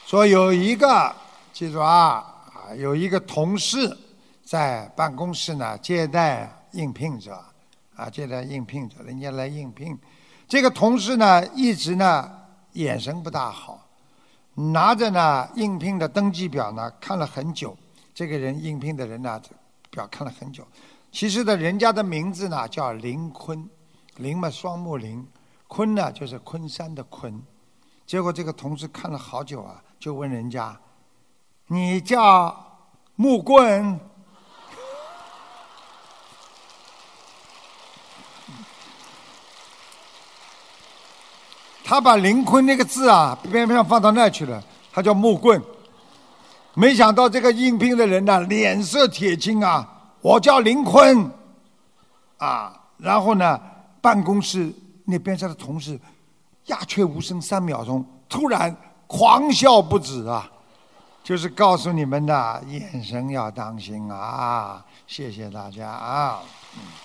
说有一个，记住啊，有一个同事在办公室呢接待应聘者，接待应聘者，人家来应聘。这个同事呢一直呢眼神不大好，拿着呢应聘的登记表呢看了很久。这个人应聘的人呢表看了很久，其实的人家的名字呢叫林坤，林嘛双木林，坤呢就是昆山的坤。结果这个同事看了好久啊，就问人家：“你叫木棍？”他把林坤那个字啊偏偏放到那去了，他叫木棍。没想到这个应聘的人呢脸色铁青啊，我叫林坤啊。然后呢办公室那边上的同事鸦雀无声3秒钟，突然狂笑不止啊，就是告诉你们的眼神要当心啊。谢谢大家啊。